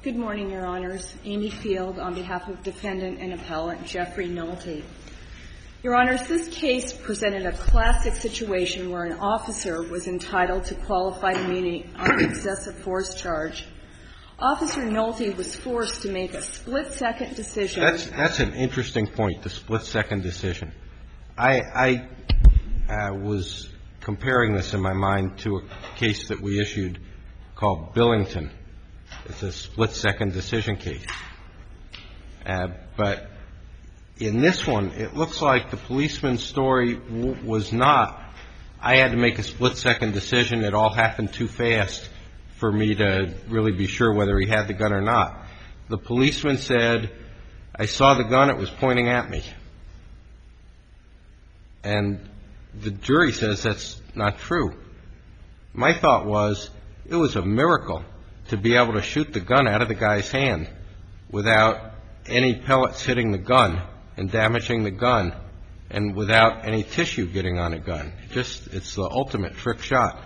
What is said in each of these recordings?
Good morning, Your Honors. Amy Field on behalf of Defendant and Appellant Jeffrey Nolte. Your Honors, this case presented a classic situation where an officer was entitled to qualified immunity on the excessive force charge. Officer Nolte was forced to make a split-second decision. That's an interesting point, the split-second decision. I was comparing this in my mind to a case that we issued called Billington. It's a split-second decision case. But in this one, it looks like the policeman's story was not, I had to make a split-second decision, it all happened too fast for me to really be sure whether he had the gun or not. The policeman said, I saw the gun, it was pointing at me. And the jury says that's not true. My thought was, it was a miracle to be able to shoot the gun out of the guy's hand without any pellets hitting the gun and damaging the gun and without any tissue getting on a gun. It's the ultimate trick shot.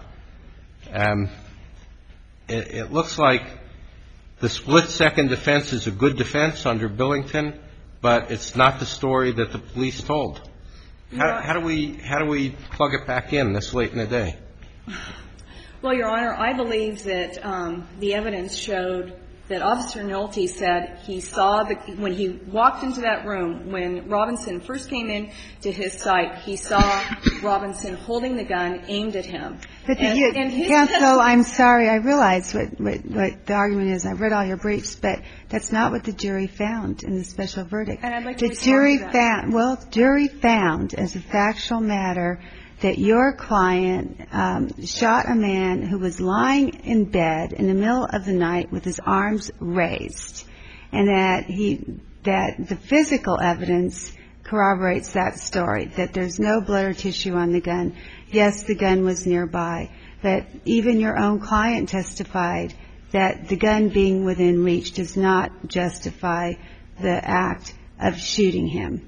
It looks like the split-second defense is a good defense under Billington, but it's not the story that the police told. How do we plug it back in this late in the day? Well, Your Honor, I believe that the evidence showed that Officer Nolte said he saw when he walked into that room, when Robinson first came in to his site, he saw Robinson holding the gun aimed at him. But Counsel, I'm sorry, I realize what the argument is. I've read all your briefs, but that's not what the jury found in the special verdict. And I'd like to respond to that. Jury found as a factual matter that your client shot a man who was lying in bed in the middle of the night with his arms raised, and that the physical evidence corroborates that story, that there's no blood or tissue on the gun. Yes, the gun was nearby, but even your own client testified that the gun being within reach does not justify the act of shooting him.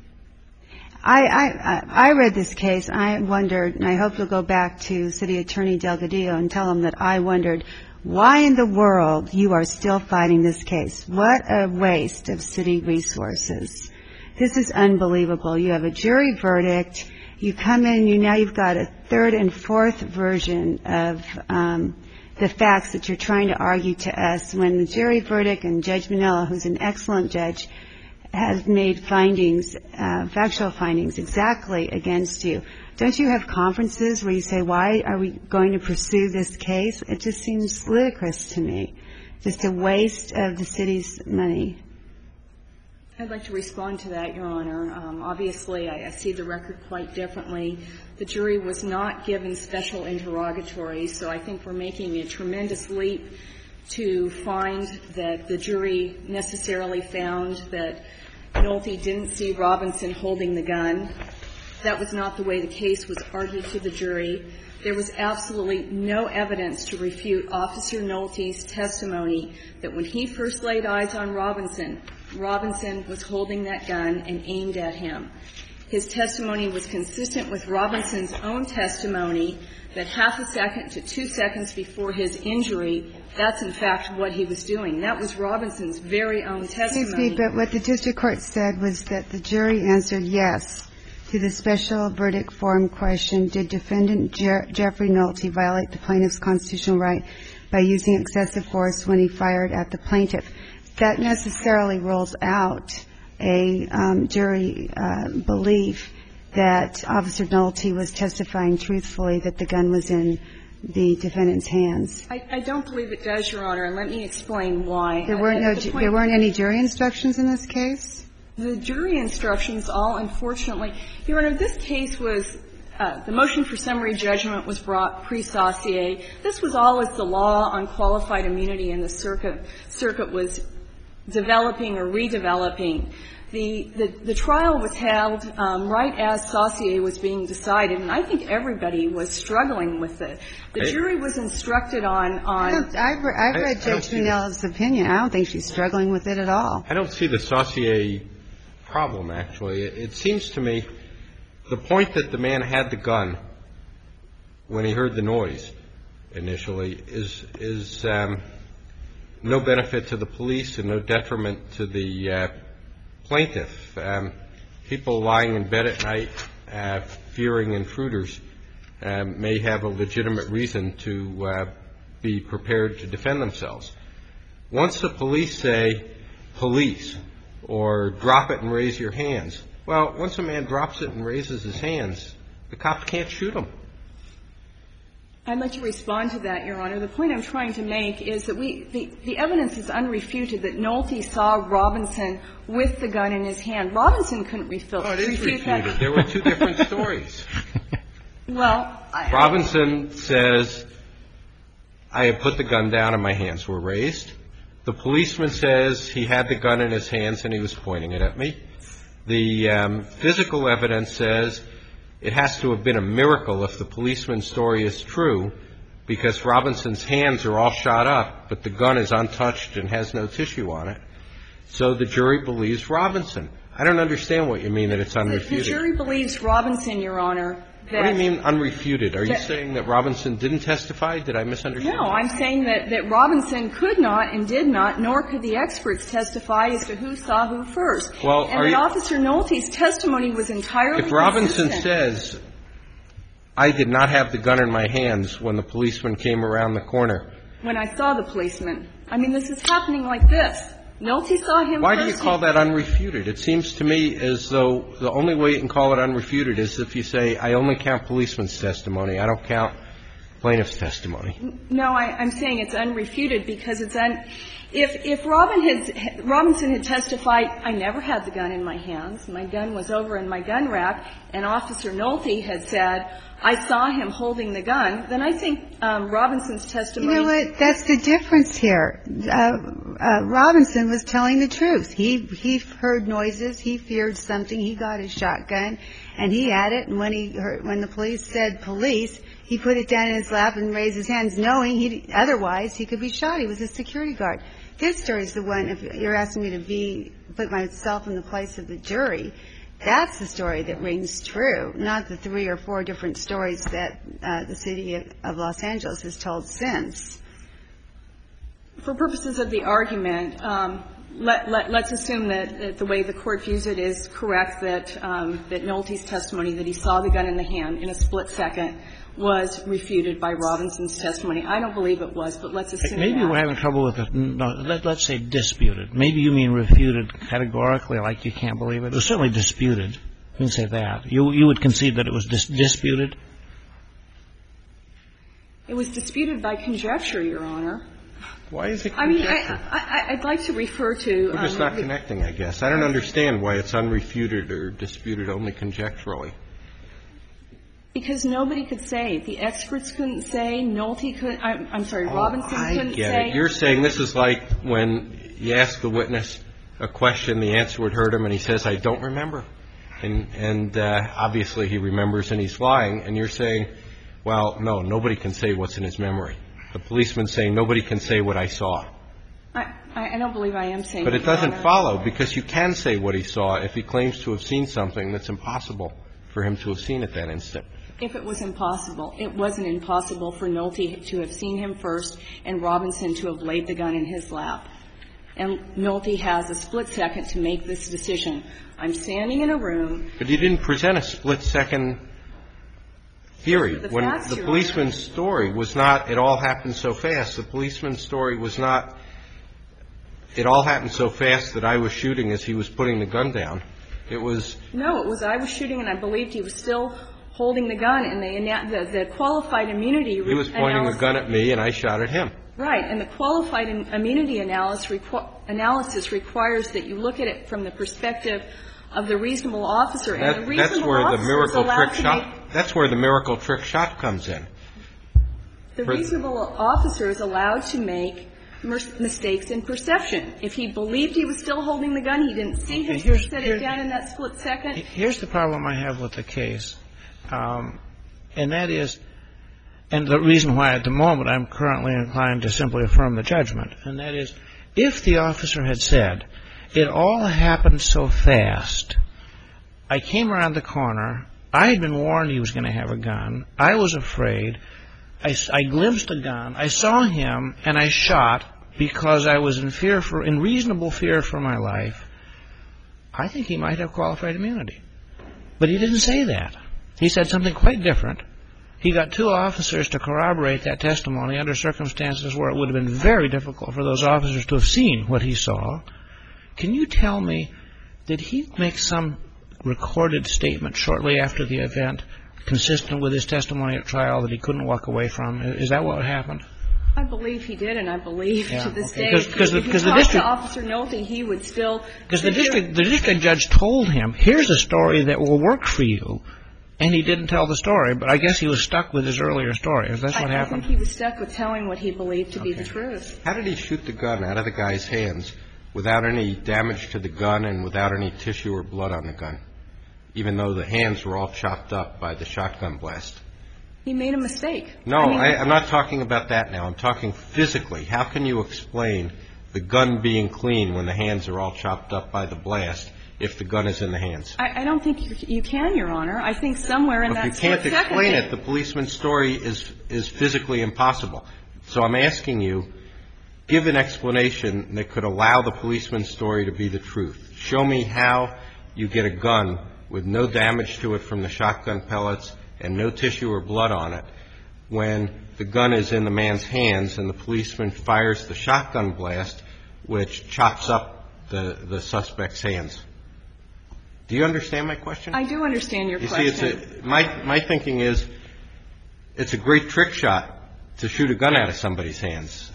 I read this case. I wondered, and I hope you'll go back to City Attorney Delgadillo and tell him that I wondered why in the world you are still fighting this case. What a waste of city resources. This is unbelievable. You have a jury verdict. You come in, now you've got a third and fourth version of the facts that you're trying to argue to us, when the jury verdict and Judge Manella, who's an excellent judge, has made findings, factual findings exactly against you. Don't you have conferences where you say, why are we going to pursue this case? It just seems ludicrous to me. Just a waste of the city's money. I'd like to respond to that, Your Honor. Obviously, I see the record quite differently. The jury was not given special interrogatories, so I think we're making a tremendous leap to find that the jury necessarily found that Nolte didn't see Robinson holding the gun. That was not the way the case was argued to the jury. There was absolutely no evidence to refute Officer Nolte's testimony that when he first laid eyes on Robinson, Robinson was holding that gun and aimed at him. His testimony was consistent with Robinson's own testimony that half a second to 2 seconds before his injury, that's in fact what he was doing. That was Robinson's very own testimony. Excuse me, but what the district court said was that the jury answered yes to the special verdict form question, did Defendant Jeffrey Nolte violate the plaintiff's constitutional right by using excessive force when he fired at the plaintiff? That necessarily rules out a jury belief that Officer Nolte was testifying truthfully that the gun was in the defendant's hands. I don't believe it does, Your Honor, and let me explain why. There weren't any jury instructions in this case? The jury instructions all, unfortunately, Your Honor, this case was the motion for summary judgment was brought pre-Saucier. This was all as the law on qualified immunity in the circuit was developing or redeveloping. The trial was held right as Saucier was being decided, and I think everybody was struggling with it. The jury was instructed on I've read Judge Manella's opinion. I don't think she's struggling with it at all. I don't see the Saucier problem, actually. It seems to me the point that the man had the gun when he heard the noise initially is no benefit to the police and no detriment to the plaintiff. People lying in bed at night fearing intruders may have a legitimate reason to be prepared to defend themselves. Once the police say, police, or drop it and raise your hands, well, once a man drops it and raises his hands, the cops can't shoot him. I'd like to respond to that, Your Honor. The point I'm trying to make is that the evidence is unrefuted that Nolte saw Robinson with the gun in his hand. Robinson couldn't refute that. Oh, it is refuted. There were two different stories. Well, Robinson says, I had put the gun down and my hands were raised. The policeman says he had the gun in his hands and he was pointing it at me. The physical evidence says it has to have been a miracle if the policeman's story is true, because Robinson's hands are all shot up, but the gun is untouched and has no tissue on it. So the jury believes Robinson. I don't understand what you mean that it's unrefuted. The jury believes Robinson, Your Honor. What do you mean unrefuted? Are you saying that Robinson didn't testify? Did I misunderstand? No, I'm saying that Robinson could not and did not, nor could the experts testify as to who saw who first. Well, and that Officer Nolte's testimony was entirely If Robinson consistent. says, I did not have the gun in my hands when the policeman came around the corner. When I saw the policeman. I mean, this is happening like this. Nolte saw him Why first. do you call that unrefuted? It seems to me as though the only way you can call it unrefuted is if you say, I only count policeman's testimony. I don't count plaintiff's testimony. No, I'm saying it's unrefuted because it's if Robinson had testified, I never had the gun in my hands, my gun was over in my gun rack, and Officer Nolte had said, I saw him holding the gun, then I think Robinson's testimony. You know what? That's the difference here. Robinson was telling the truth. He heard noises. He feared something. He got his shotgun, and he had it. And when the police said police, he put it down in his lap and raised his hands, knowing otherwise he could be shot. He was a security guard. His story is the one. If you're asking me to put myself in the place of the jury, that's the story that rings true, not the 3 or 4 different stories that the city of Los Angeles has told since. For purposes of the argument, let's assume that the way the Court views it is correct, that Nolte's testimony that he saw the gun in the hand in a split second was refuted by Robinson's testimony. I don't believe it was, but let's assume Maybe that. we're having trouble with it. No, let's say disputed. Maybe you mean refuted categorically, like you can't believe it. It was certainly disputed. You can say that. You would concede that it was disputed? It was disputed by conjecture, Your Honor. Why is it I mean, conjecture? I'd like to refer to. We're just not connecting, I guess. I don't understand why it's unrefuted or disputed only conjecturally. Because nobody could say. The experts couldn't say. Nolte couldn't. I'm sorry, Robinson couldn't say. I get it. You're saying this is like when you ask the witness a question, the answer would hurt him, and he says, I don't remember. And obviously he remembers and he's lying. And you're saying, well, no, nobody can say what's in his memory. The policeman's saying nobody can say what I saw. I don't believe I am saying that. But it doesn't follow, because you can say what he saw if he claims to have seen something that's impossible for him to have seen at that instant. If it was impossible. It wasn't impossible for Nolte to have seen him first and Robinson to have laid the gun in his lap. And Nolte has a split second to make this decision. I'm standing in a room. But you didn't present a split-second theory. The When facts, the Your policeman's story was not, it all happened so fast. The policeman's story was not, it all happened so fast that I was shooting as he was putting the gun down. It was. No, it was I was shooting and I believed he was still holding the gun, and the qualified immunity He was pointing the gun at me and I shot at him. Right. And the qualified immunity analysis requires that you look at it from the perspective of the reasonable officer. And the reasonable officer is allowed to make. That's where the miracle trick shot comes in. The reasonable officer is allowed to make mistakes in perception. If he believed he was still holding the gun, he didn't see him set it down in that split second. Here's the problem I have with the case. And that is, and the reason why at the moment I'm currently inclined to simply affirm the judgment, and that is, if the officer had said, it all happened so fast, I came around the corner, I had been warned he was going to have a gun, I was afraid, I glimpsed a gun, I saw him, and I shot, because I was in reasonable fear for my life, I think he might have qualified immunity. But he didn't say that. He said something quite different. He got 2 officers to corroborate that testimony under circumstances where it would have been very difficult for those officers to have seen what he saw. Can you tell me, did he make some recorded statement shortly after the event consistent with his testimony at trial that he couldn't walk away from? Is that what happened? I believe he did, and I believe to this day, because if you talk to Officer Nolte, he would still... Because the district judge told him, here's a story that will work for you, and he didn't tell the story, but I guess he was stuck with his earlier story. Is that what happened? I think he was stuck with telling what he believed to be the truth. How did he shoot the gun out of the guy's hands without any damage to the gun and without any tissue or blood on the gun, even though the hands were all chopped up by the shotgun blast? He made a mistake. No, I'm not talking about that now. I'm talking physically. How can you explain the gun being clean when the hands are all chopped up by the blast if the gun is in the hands? I don't think you can, Your Honor. I think somewhere in that split second... If you can't explain it, the policeman's story is physically impossible. So I'm asking you, give an explanation that could allow the policeman's story to be the truth. Show me how you get a gun with no damage to it from the shotgun pellets and no tissue or blood on it when the gun is in the man's hands and the policeman fires the shotgun blast, which chops up the suspect's hands. Do you understand my question? I do understand your question. You see, my thinking is it's a great trick shot to shoot a gun out of somebody's hands.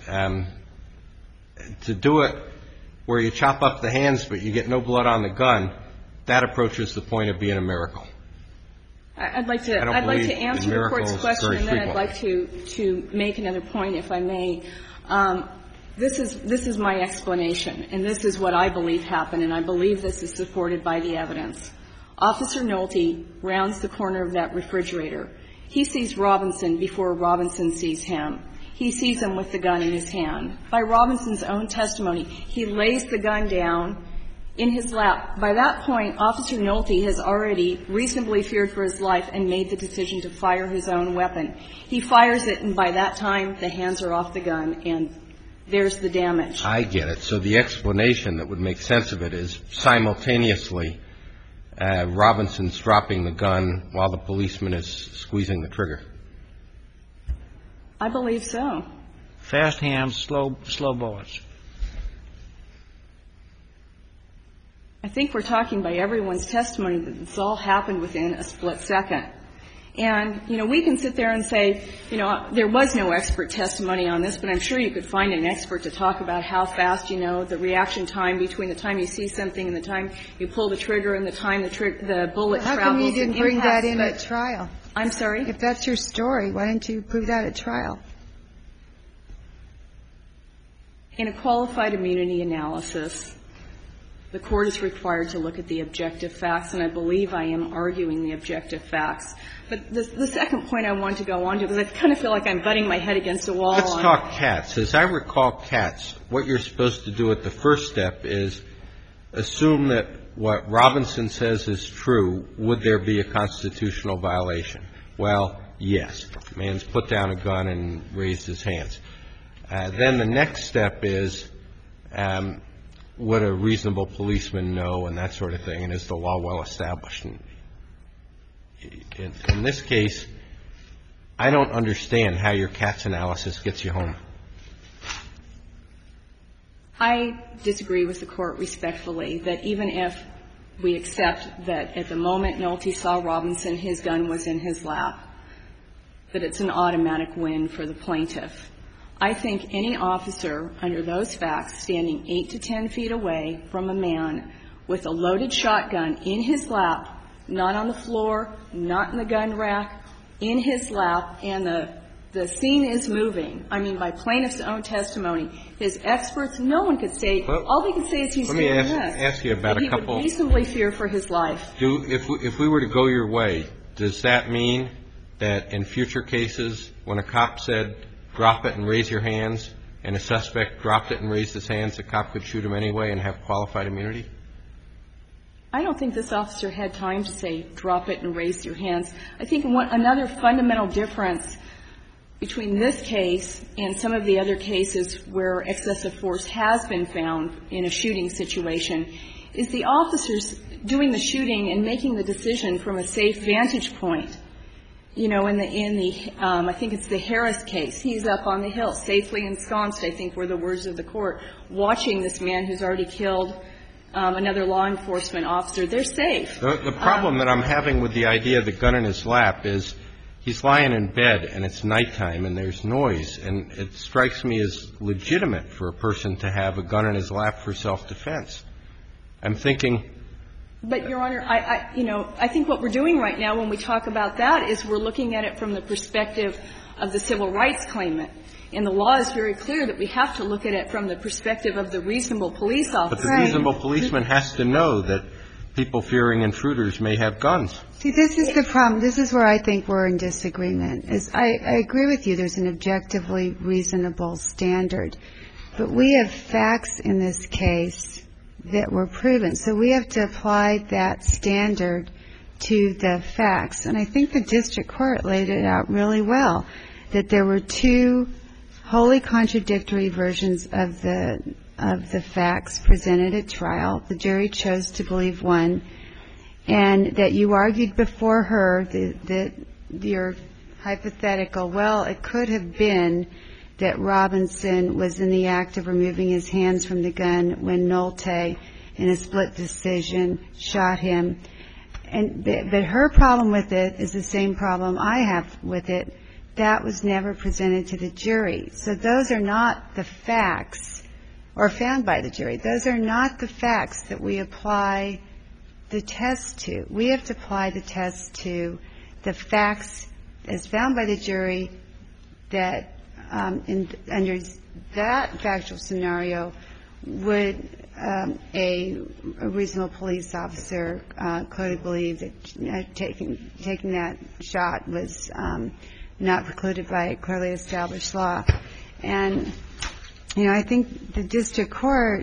To do it where you chop up the hands but you get no blood on the gun, that approaches the point of being a miracle. I'd like to answer the Court's question, and then I'd like to make another point, if I may. This is my explanation, and this is what I believe happened, and I believe this is supported by the evidence. Officer Nolte rounds the corner of that refrigerator. He sees Robinson before Robinson sees him. He sees him with the gun in his hand. By Robinson's own testimony, he lays the gun down in his lap. By that point, Officer Nolte has already reasonably feared for his life and made the decision to fire his own weapon. He fires it, and by that time, the hands are off the gun, and there's the damage. I get it. So the explanation that would make sense of it is simultaneously Robinson's dropping the gun while the policeman is squeezing the trigger. I believe so. Fast hands, slow bullets. I think we're talking by everyone's testimony that this all happened within a split second. And, we can sit there and say, there was no expert testimony on this, but I'm sure you could find an expert to talk about how fast, the reaction time between the time you see something and the time you pull the trigger and the time the bullet travels. How come you didn't bring that in at trial? I'm sorry? If that's your story, why didn't you prove that at trial? In a qualified immunity analysis, the Court is required to look at the objective facts, and I believe I am arguing the objective facts. But the second point I want to go on to, because I kind of feel like I'm butting my head against a wall. Let's talk Katz. As I recall Katz, what you're supposed to do at the first step is assume that what Robinson says is true. Would there be a constitutional violation? Well, yes. The man's put down a gun and raised his hands. Then the next step is would a reasonable policeman know, and that sort of thing, and is the law well established? In this case, I don't understand how your Katz analysis gets you home. I disagree with the Court respectfully that even if we accept that at the moment Nolte saw Robinson, his gun was in his lap, that it's an automatic win for the plaintiff. I think any officer under those facts standing 8 to 10 feet away from a man with a loaded shotgun in his lap, not on the floor, not in the gun rack, in his lap, and the scene is moving. I mean, by plaintiff's own testimony, his experts, no one could say, all they could say is he's doing this. Let me ask you about a couple. He would reasonably fear for his life. If we were to go your way, does that mean that in future cases, when a cop said, drop it and raise your hands, and a suspect dropped it and raised his hands, the cop could shoot him anyway and have qualified immunity? I don't think this officer had time to say, drop it and raise your hands. I think another fundamental difference between this case and some of the other cases where excessive force has been found in a shooting situation is the officers doing the shooting and making the decision from a safe vantage point. You know, in the I think it's the Harris case. He's up on the hill, safely ensconced, I think were the words of the court, watching this man who's already killed another law enforcement officer. They're safe. The problem that I'm having with the idea of the gun in his lap is he's lying in bed and it's nighttime and there's noise, and it strikes me as legitimate for a person to have a gun in his lap for self-defense. I'm thinking. But, Your Honor, I think what we're doing right now when we talk about that is we're looking at it from the perspective of the civil rights claimant. And the law is very clear that we have to look at it from the perspective of the reasonable police officer. But the reasonable policeman has to know that people fearing intruders may have guns. See, this is the problem. This is where I think we're in disagreement. I agree with you. There's an objectively reasonable standard. But we have facts in this case that were proven. So we have to apply that standard to the facts. And I think the district court laid it out really well, that there were two wholly contradictory versions of the facts presented at trial. The jury chose to believe one, and that you argued before her that your hypothetical, well, it could have been that Robinson was in the act of removing his hands from the gun when Nolte, in a split decision, shot him. But her problem with it is the same problem I have with it. That was never presented to the jury. So those are not the facts, or found by the jury. Those are not the facts that we apply the test to. We have to apply the test to the facts as found by the jury that under that factual scenario would a reasonable police officer could have believed that taking that shot was not precluded by clearly established law. And, you know, I think the district court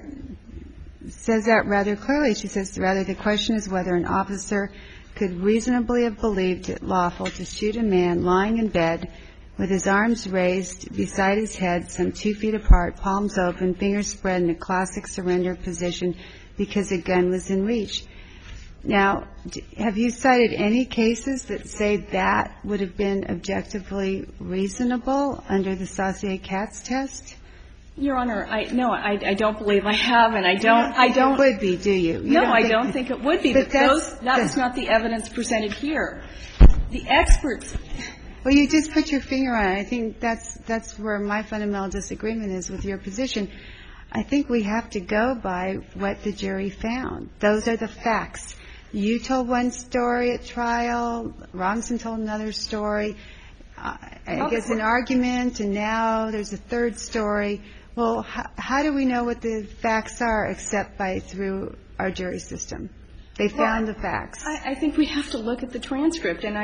says that rather clearly. She says rather the question is whether an officer could reasonably have believed it lawful to shoot a man lying in bed with his arms raised beside his head some 2 feet apart, palms open, fingers spread in a classic surrender position because a gun was in reach. Now, have you cited any cases that say that would have been objectively reasonable under the Saucier-Katz test? Your Honor, I don't believe I have, and I don't. It would be, do you? No, I don't think it would be. But that was not the evidence presented here. The experts. Well, you just put your finger on it. I think that's where my fundamental disagreement is with your position. I think we have to go by what the jury found. Those are the facts. You told one story at trial. Robinson told another story. I guess an argument, and now there's a third story. Well, how do we know what the facts are except by through our jury system? They found the facts. I think we have to look at the transcript. And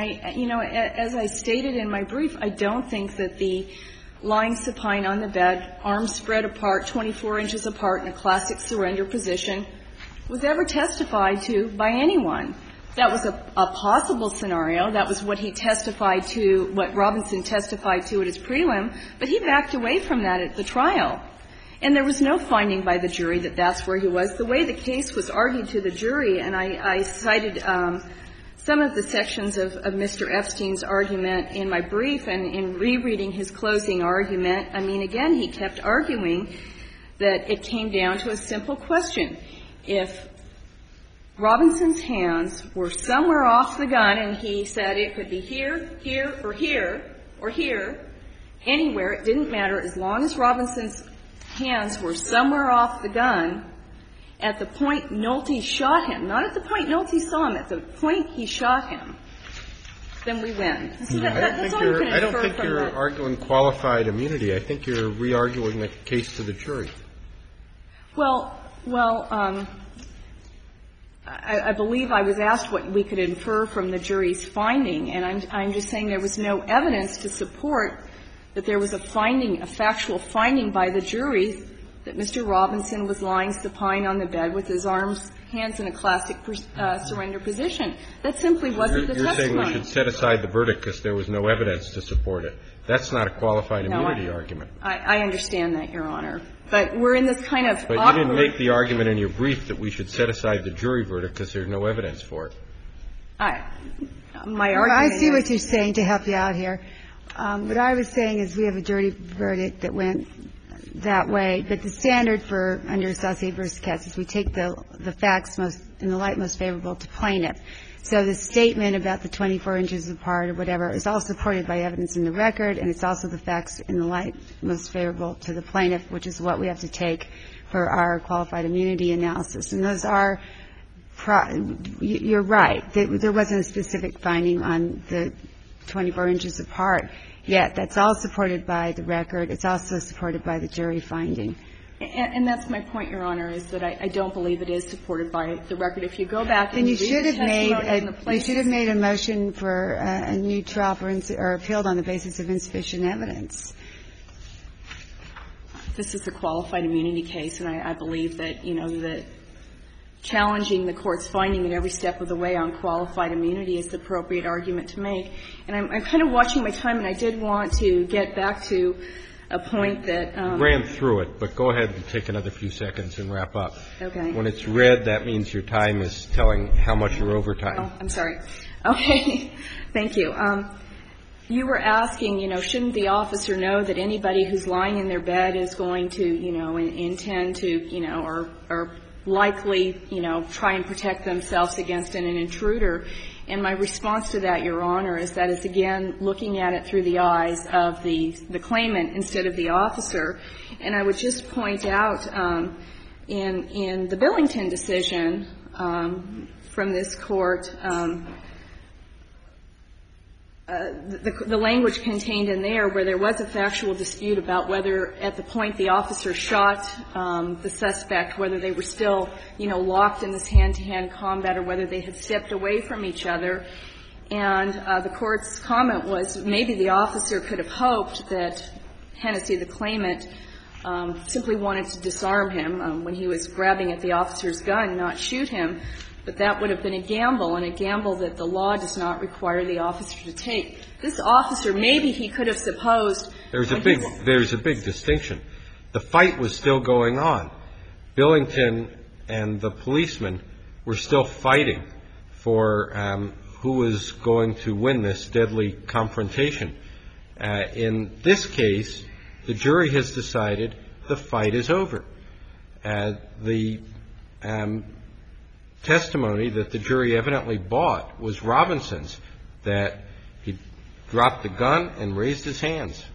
as I stated in my brief, I don't think that the lying supine on the bed, arms spread apart, 24 inches apart in a classic surrender position, was ever testified to by anyone. That was a possible scenario. That was what he testified to, what Robinson testified to at his prelim. But he backed away from that at the trial. And there was no finding by the jury that that's where he was. The way the case was argued to the jury, and I cited some of the sections of Mr. Epstein's argument in my brief, and in rereading his closing argument, I mean, again, he kept arguing that it came down to a simple question. If Robinson's hands were somewhere off the gun, and he said it could be here, here, or here, or here, anywhere, it didn't matter, as long as Robinson's hands were somewhere off the gun, at the point Nolte shot him, not at the point Nolte saw him, at the point he shot him, then we win. So that's all you can infer from that. I don't think you're arguing qualified immunity. I think you're re-arguing the case to the jury. Well, I believe I was asked what we could infer from the jury's finding, and I'm just saying there was no evidence to support that there was a finding, a factual finding by the jury that Mr. Robinson was lying supine on the bed with his hands in a classic surrender position. That simply wasn't the testimony. You're saying we should set aside the verdict because there was no evidence to support it. That's not a qualified immunity argument. I understand that, Your Honor. But we're in this kind of awkward. But you didn't make the argument in your brief that we should set aside the jury verdict because there's no evidence for it. My argument I see what you're saying to help you out here. What I was saying is we have a jury verdict that went that way, but the standard for under Saucier v. Katz is we take the facts most in the light most favorable to plaintiff. So the statement about the 24 inches apart or whatever is all supported by evidence in the record, and it's also the facts in the light most favorable to the plaintiff, which is what we have to take for our qualified immunity analysis. And those are you're right. There wasn't a specific finding on the 24 inches apart yet. That's all supported by the record. It's also supported by the jury finding. And that's my point, Your Honor, is that I don't believe it is supported by the record. If you go back and then you should have made a motion for a new trial or appealed on the basis of insufficient evidence. This is a qualified immunity case, and I believe that, you know, that challenging the Court's finding at every step of the way on qualified immunity is the appropriate argument to make. And I'm kind of watching my time, and I did want to get back to a point that ran through it, but go ahead and take another few seconds and wrap up. Okay. When it's red, that means your time is telling how much you're over time. Oh, I'm sorry. Okay. Thank you. You were asking, you know, shouldn't the officer know that anybody who's lying in their bed is going to, you know, intend to, you know, or likely, you know, try and protect themselves against an intruder? And my response to that, Your Honor, is that it's, again, looking at it through the eyes of the claimant instead of the officer. And I would just point out in the Billington decision from this Court, the language contained in there where there was a factual dispute about whether at the point the officer shot the suspect, whether they were still, you know, locked in this hand-to-hand combat or whether they had stepped away from each other. And the Court's comment was maybe the officer could have hoped that Hennessy, the claimant, simply wanted to disarm him when he was grabbing at the officer's gun, not shoot him. But that would have been a gamble, and a gamble that the law does not require the officer to take. This officer, maybe he could have supposed. There's a big distinction. The fight was still going on. Billington and the policeman were still fighting for who was going to win this deadly confrontation. In this case, the jury has decided the fight is over. The testimony that the jury evidently bought was Robinson's, that he dropped the gun and raised his hands.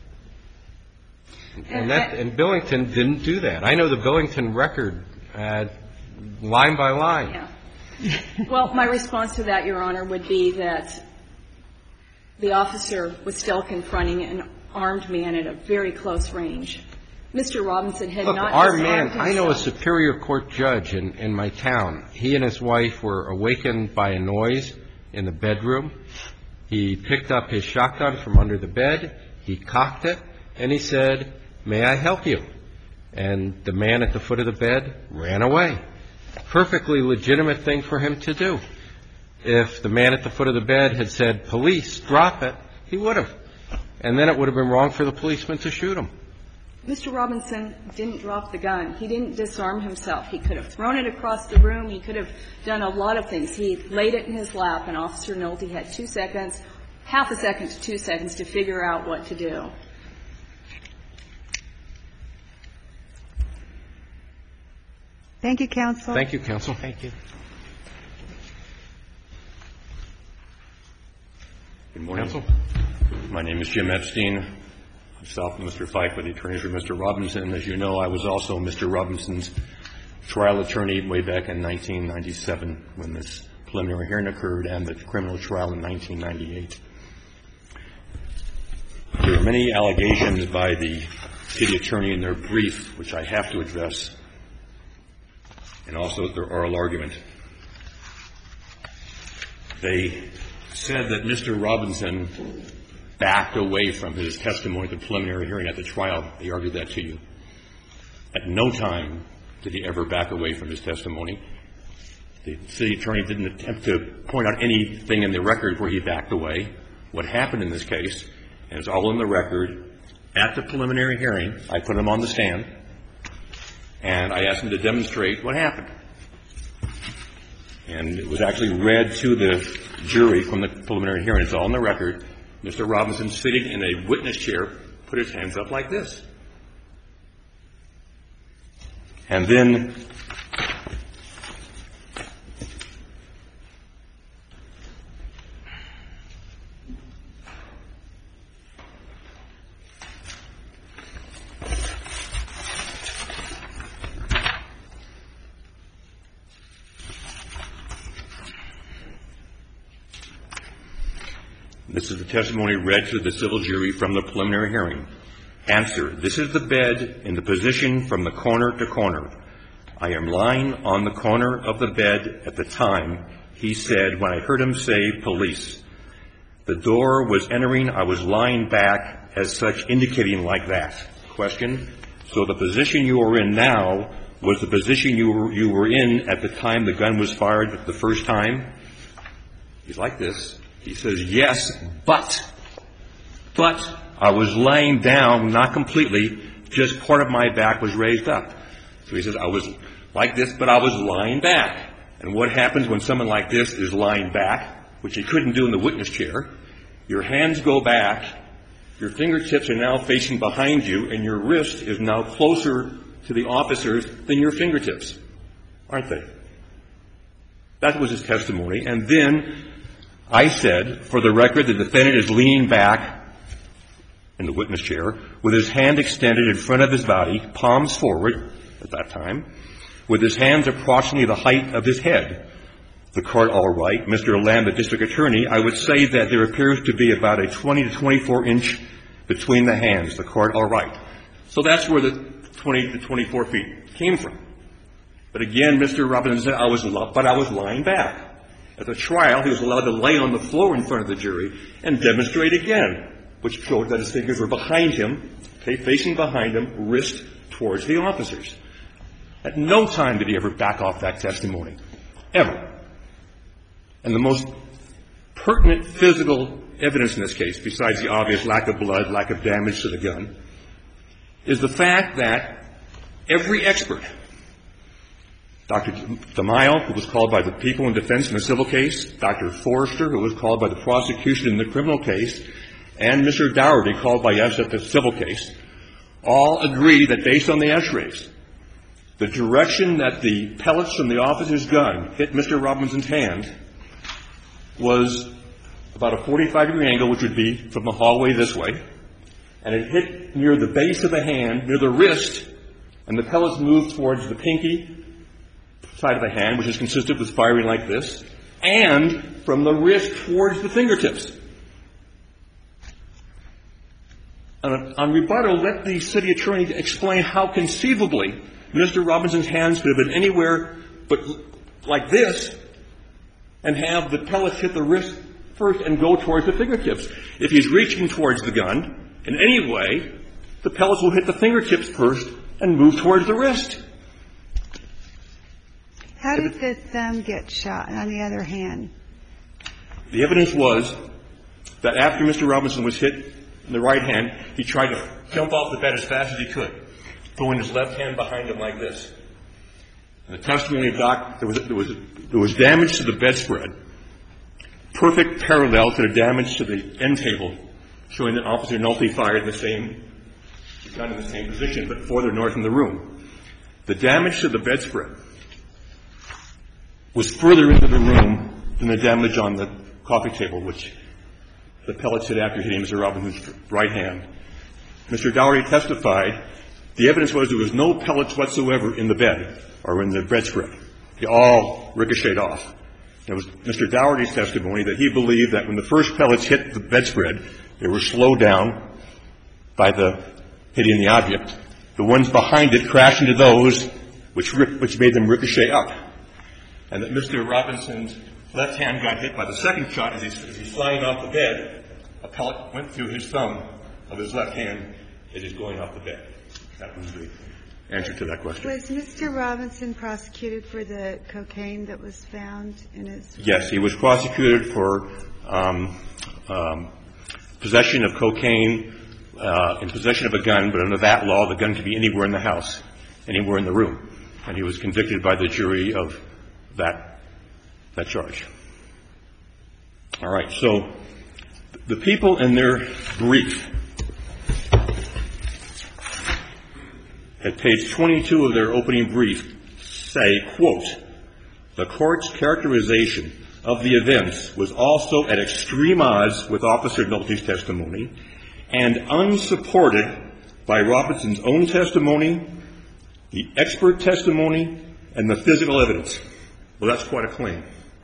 And Billington didn't do that. I know the Billington record line by line. Yeah. Well, my response to that, Your Honor, would be that the officer was still confronting an armed man at a very close range. Mr. Robinson had not disarmed himself. I know a Superior Court judge in my town. He and his wife were awakened by a noise in the bedroom. He picked up his shotgun from under the bed. He cocked it, and he said, "May I help you?" And the man at the foot of the bed ran away. Perfectly legitimate thing for him to do. If the man at the foot of the bed had said, "Police, drop it," he would have. And then it would have been wrong for the policeman to shoot him. Mr. Robinson didn't drop the gun. He didn't disarm himself. He could have thrown it across the room. He could have done a lot of things. He laid it in his lap, and Officer Nolte had 2 seconds, half a second to 2 seconds to figure out what to do. Thank you, counsel. Thank you, counsel. Thank you. Good morning. Counsel. My name is Jim Epstein. I'm south of Mr. Fike with the attorney for Mr. Robinson. As you know, I was also Mr. Robinson's trial attorney way back in 1997 when this preliminary hearing occurred and the criminal trial in 1998. There are many allegations by the city attorney in their brief, which I have to address, and also their oral argument. They said that Mr. Robinson backed away from his testimony at the preliminary hearing at the trial. They argued that to you. At no time did he ever back away from his testimony. The city attorney didn't attempt to point out anything in the record where he backed away. What happened in this case and it's all in the record. At the preliminary hearing, I put him on the stand, and I asked him to demonstrate what happened. And it was actually read to the jury from the preliminary hearing. It's all in the record. Mr. Robinson, sitting in a witness chair, put his hands up like this. And then this is the testimony read to the civil jury from the preliminary hearing. Answer: this is the bed in the position from the corner to corner. I am lying on the corner of the bed at the time he said when I heard him say police. The door was entering. I was lying back as such, indicating like that. Question: so the position you are in now was the position you were in at the time the gun was fired the first time? He's like this. He says, yes, but I was laying down, not completely, just part of my back was raised up. So he says, I was like this, but I was lying back. And what happens when someone like this is lying back, which he couldn't do in the witness chair? Your hands go back, your fingertips are now facing behind you, and your wrist is now closer to the officers than your fingertips, aren't they? That was his testimony. And then I said, for the record, the defendant is leaning back in the witness chair with his hand extended in front of his body, palms forward at that time, with his hands approximately the height of his head. The court, all right. Mr. Lamb, the district attorney, I would say that there appears to be about a 20 to 24 inch between the hands. The court, all right. So that's where the 20 to 24 feet came from. But again, Mr. Robinson said, I was lying back. At the trial, he was allowed to lay on the floor in front of the jury and demonstrate again, which showed that his fingers were behind him, facing behind him, wrist towards the officers. At no time did he ever back off that testimony, ever. And the most pertinent physical evidence in this case, besides the obvious lack of blood, lack of damage to the gun, is the fact that every expert, Dr. DeMaio, who was called by the people in defense in the civil case, Dr. Forrester, who was called by the prosecution in the criminal case, and Mr. Dougherty, called by us at the civil case, all agree that based on the x-rays, the direction that the pellets from the officer's gun hit Mr. Robinson's hand was about a 45-degree angle, which would be from the hallway this way, and it hit near the base of the hand, near the wrist, and the pellets moved towards the pinky side of the hand, which is consistent with firing like this, and from the wrist towards the fingertips. On rebuttal, let the city attorney explain how conceivably Mr. Robinson's hands could have been anywhere but like this and have the pellets hit the wrist first and go towards the fingertips. If he's reaching towards the gun in any way, the pellets will hit the fingertips first and move towards the wrist. How did the thumb get shot on the other hand? The evidence was that after Mr. Robinson was hit in the right hand, he tried to jump off the bed as fast as he could, throwing his left hand behind him like this. In the testimony of Doc, there was damage to the bedspread, perfect parallel to the damage to the end table, showing that Officer Nolte fired the same gun in the same position, but further north in the room. The damage to the bedspread was further into the room than the damage on the coffee table, which the pellets hit after hitting Mr. Robinson's right hand. Mr. Dougherty testified the evidence was there was no pellets whatsoever in the bed or in the bedspread. They all ricocheted off. It was Mr. Dougherty's testimony that he believed that when the first pellets hit the bedspread, they were slowed down by the hitting the object. The ones behind it crashed into those, which made them ricochet up. And that Mr. Robinson's left hand got hit by the second shot as he's flying off the bed. A pellet went through his thumb of his left hand as he's going off the bed. That was the answer to that question. Was Mr. Robinson prosecuted for the cocaine that was found in his... Yes, he was prosecuted for possession of cocaine, in possession of a gun, but under that law, the gun could be anywhere in the house, anywhere in the room. And he was convicted by the jury of that charge. All right. So the people in their brief at page 22 of their opening brief say, quote, "The court's characterization of the events was also at extreme odds with Officer Nolte's testimony and unsupported by Robinson's own testimony, the expert testimony, and the physical evidence." Well, that's quite a claim.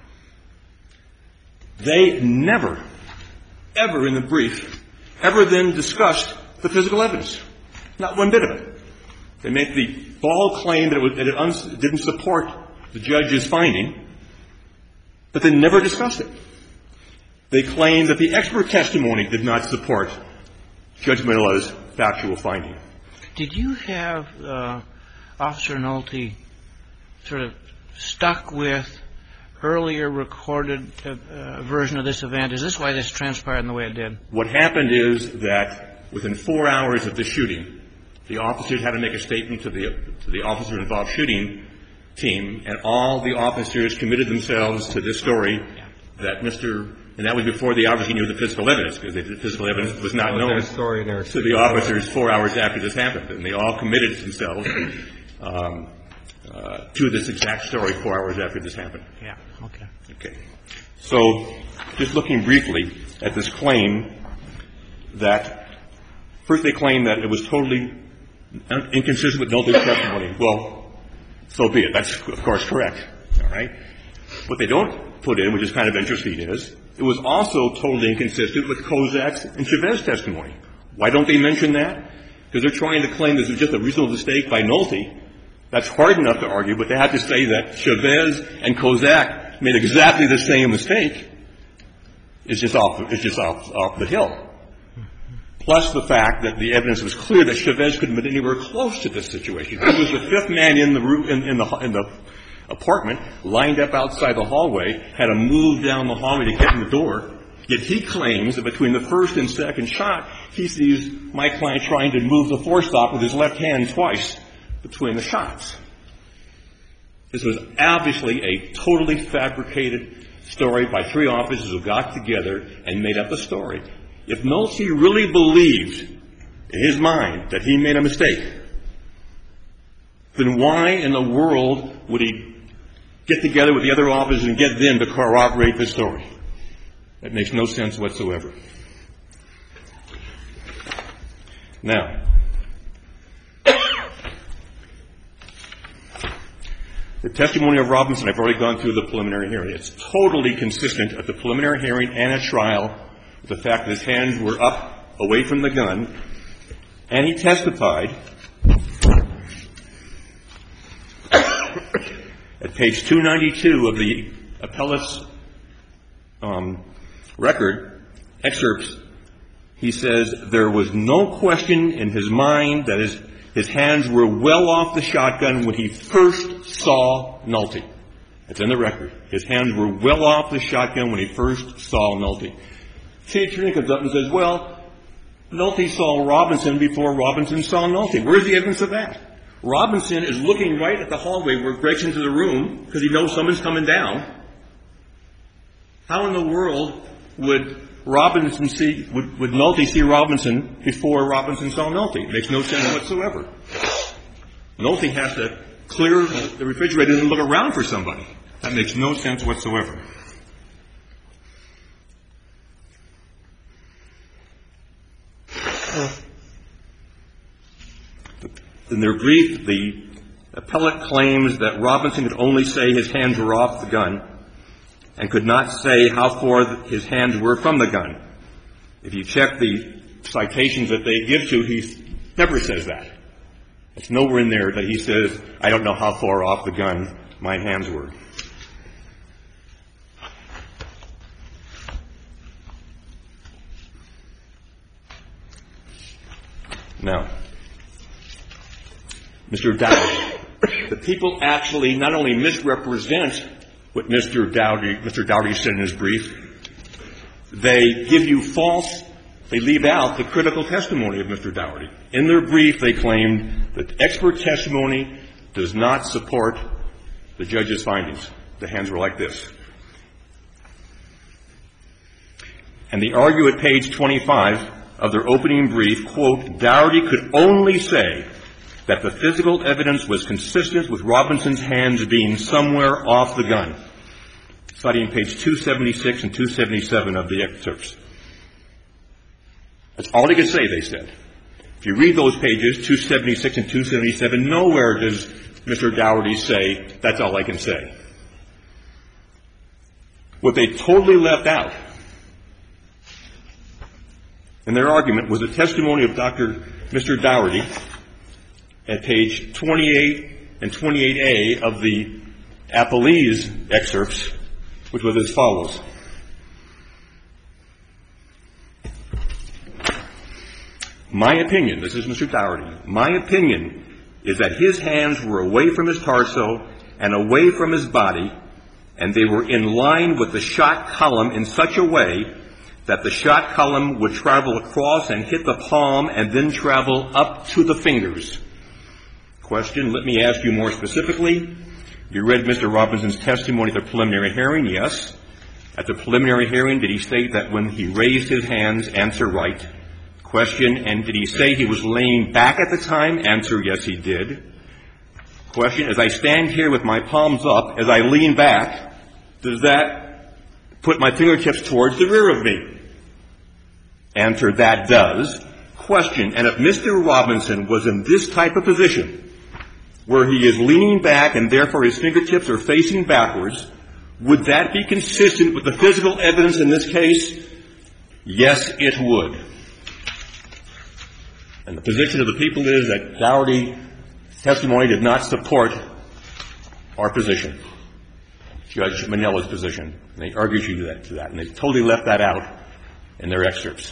They never, ever in the brief, ever then discussed the physical evidence. Not one bit of it. They make the bald claim that it didn't support the judge's finding, but they never discussed it. They claim that the expert testimony did not support Judge Manila's factual finding. Did you have Officer Nolte sort of stuck with earlier recorded version of this event? Is this why this transpired in the way it did? What happened is that within 4 hours of the shooting, the officers had to make a statement to the officer-involved shooting team, and all the officers committed themselves to this story that and that was before they obviously knew the physical evidence, because the physical evidence was not known to the officers 4 hours after this happened. And they all committed themselves to this exact story 4 hours after this happened. Yeah, okay. Okay. So just looking briefly at this claim that first they claim that it was totally inconsistent with Nolte's testimony. Well, so be it. That's, of course, correct. All right? What they don't put in, which is kind of interesting, is it was also totally inconsistent with Kozak's and Chavez's testimony. Why don't they mention that? Because they're trying to claim this was just a reasonable mistake by Nolte. That's hard enough to argue, but they have to say that Chavez and Kozak made exactly the same mistake. It's just off the hill. Plus the fact that the evidence was clear that Chavez couldn't have been anywhere close to this situation. He was the fifth man in the room, in the apartment, lined up outside the hallway, had to move down the hallway to get in the door. Yet he claims that between the first and second shot, he sees my client trying to move the forestop with his left hand twice between the shots. This was obviously a totally fabricated story by three officers who got together and made up a story. If Nolte really believed in his mind that he made a mistake, then why in the world would he get together with the other officers and get them to corroborate the story? That makes no sense whatsoever. Now, the testimony of Robinson, I've already gone through the preliminary hearing. It's totally consistent at the preliminary hearing and at trial with the fact that his hands were up away from the gun. And he testified at page 292 of the appellate's record, excerpts, he says, there was no question in his mind that his hands were well off the shotgun when he first saw Nolte. It's in the record. His hands were well off the shotgun when he first saw Nolte. City attorney comes up and says, well, Nolte saw Robinson before Robinson saw Nolte. Where's the evidence of that? Robinson is looking right at the hallway where it breaks into the room because he knows someone's coming down. How in the world would Nolte see Robinson before Robinson saw Nolte? It makes no sense whatsoever. Nolte has to clear the refrigerator and look around for somebody. That makes no sense whatsoever. In their brief, the appellate claims that Robinson could only say his hands were off the gun and could not say how far his hands were from the gun. If you check the citations that they give to, he never says that. It's nowhere in there that he says, I don't know how far off the gun my hands were. Now, Mr. Dowdy, the people actually not only misrepresent what Mr. Dowdy said in his brief, they give you false they leave out the critical testimony of Mr. Dougherty. In their brief, they claimed that expert testimony does not support the judge's findings. The hands were like this. And they argue at page 25 of their opening brief, quote, Dougherty could only say that the physical evidence was consistent with Robinson's hands being somewhere off the gun, citing page 276 and 277 of the excerpts. That's all he could say, they said. If you read those pages, 276 and 277, nowhere does Mr. Dougherty say, that's all I can say. What they totally left out in their argument was the testimony of Mr. Dougherty at page 28 and 28A of the Appellee's excerpts, which was as follows. My opinion, this is Mr. Dougherty, my opinion is that his hands were away from his torso and away from his body, and they were in line with the shot column in such a way that the shot column would travel across and hit the palm and then travel up to the fingers. Question, let me ask you more specifically. You read Mr. Robinson's testimony at the preliminary hearing? Yes. At the preliminary hearing, did he state that when he raised his hands, answer right? Question, and did he say he was laying back at the time? Answer, yes, he did. Question, as I stand here with my palms up, as I lean back, does that put my fingertips towards the rear of me? Answer, that does. Question, and if Mr. Robinson was in this type of position, where he is leaning back and therefore his fingertips are facing backwards, would that be consistent with the physical evidence in this case? Yes, it would. And the position of the people is that Dougherty's testimony did not support our position, Judge Manilla's position. And they argued to that, and they totally left that out in their excerpts.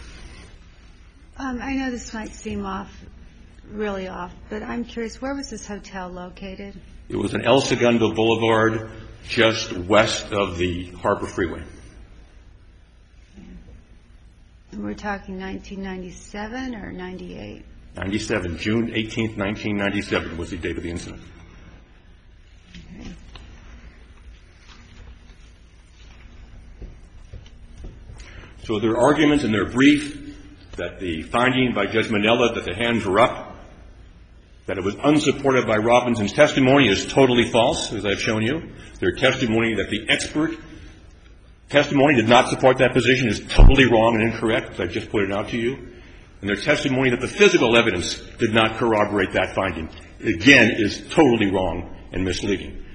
I know this might seem really off, but I'm curious, where was this hotel located? It was in El Segundo Boulevard, just west of the Harbor Freeway. And we're talking 1997 or 98? 97. June 18th, 1997 was the date of the incident. Okay. So their arguments in their brief that the finding by Judge Manilla that the hands were up, that it was unsupported by Robinson's testimony is totally false, as I've shown you. Their testimony that the expert testimony did not support that position is totally wrong and incorrect, as I've just pointed out to you. And their testimony that the physical evidence did not corroborate that finding, again, is totally wrong and misleading.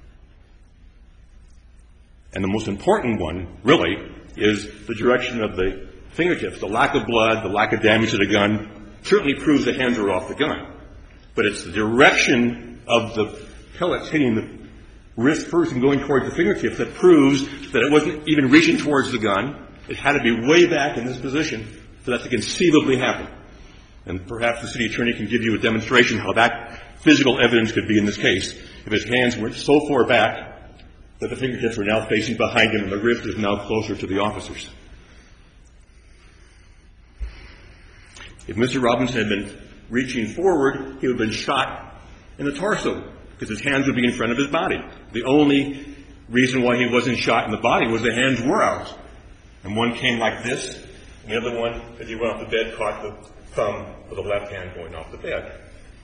And the most important one, really, is the direction of the fingertips. The lack of blood, the lack of damage to the gun certainly proves the hands were off the gun. But it's the direction of the pellets hitting the wrist first and going towards the fingertips that proves that it wasn't even reaching towards the gun. It had to be way back in this position for that to conceivably happen. And perhaps the city attorney can give you a demonstration how that physical evidence could be in this case if his hands went so far back that the fingertips were now facing behind him and the wrist is now closer to the officers. If Mr. Robinson had been reaching forward, he would have been shot in the torso because his hands would be in front of his body. The only reason why he wasn't shot in the body was the hands were out. And one came like this, and the other one, as he went off the bed, caught the thumb of the left hand going off the bed.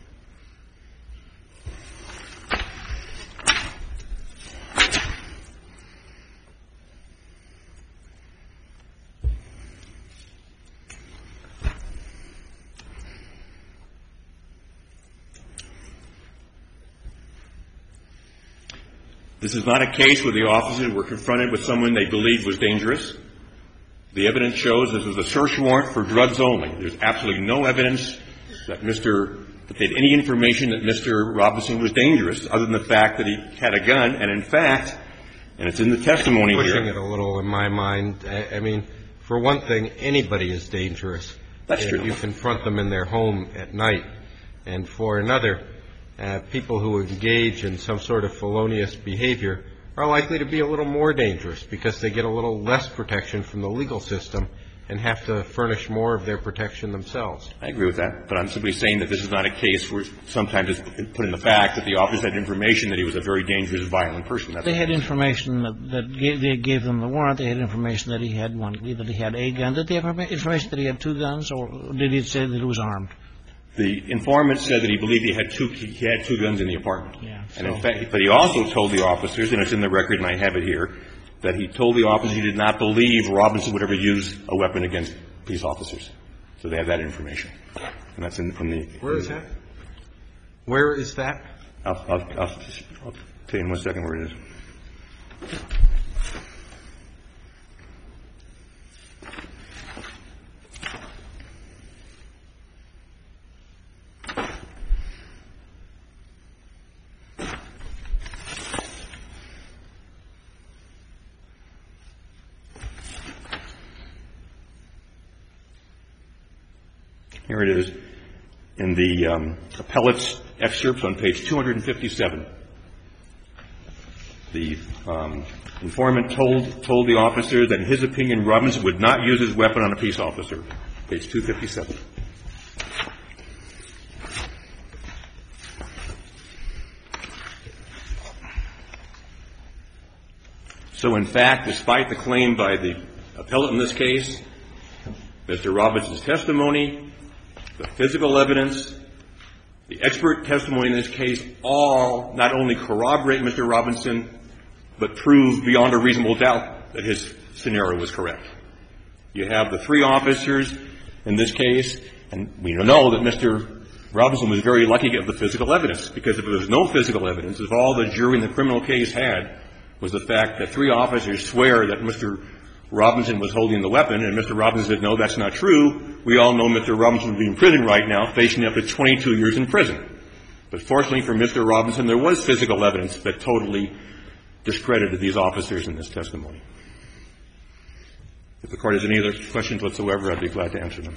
This is not a case where the officers were confronted with someone they believed was dangerous. The evidence shows this was a search warrant for drugs only. There's absolutely no evidence that they had any information that Mr. Robinson was dangerous other than the fact that he had a gun. And in fact, and it's in the testimony here. Pushing it a little in my mind. I mean, for one thing, anybody is dangerous. That's true. If you confront them in their home at night. And for another, people who engage in some sort of felonious behavior are likely to be a little more dangerous because they get a little less protection from the legal system and have to furnish more of their protection themselves. I agree with that, but I'm simply saying that this is not a case where sometimes it's put in the fact that the officers had information that he was a very dangerous, violent person. They had information that they gave them the warrant. They had information that he had that he had a gun. Did they have information that he had 2 guns, or did he say that he was armed? The informant said that he believed he had two guns in the apartment. Yeah, and in fact, but he also told the officers, and it's in the record and I have it here, that he told the officers he did not believe Robinson would ever use a weapon against peace officers. So they have that information. And that's in the... Where is that? Where is that? I'll tell you in 1 second where it is. Here it is in the appellate's excerpts on page 257. The informant told the officer that in his opinion Robinson would not use his weapon on a peace officer. Page 257. So in fact, despite the claim by the appellate in this case, Mr. Robinson's testimony, the physical evidence, the expert testimony in this case, all not only corroborate Mr. Robinson, but prove beyond a reasonable doubt that his scenario was correct. You have the 3 officers in this case, and we know that Mr. Robinson was very lucky to get the physical evidence, because if there was no physical evidence, if all the jury in the criminal case had was the fact that 3 officers swear that Mr. Robinson was holding the weapon, and Mr. Robinson said, no, that's not true, we all know Mr. Robinson would be in prison right now, facing up to 22 years in prison. But fortunately for Mr. Robinson, there was physical evidence that totally discredited these officers in this testimony. If the Court has any other questions whatsoever, I'd be glad to answer them.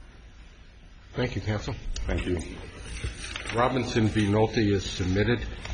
Thank you, counsel. Thank you. Robinson v. Nolte is submitted.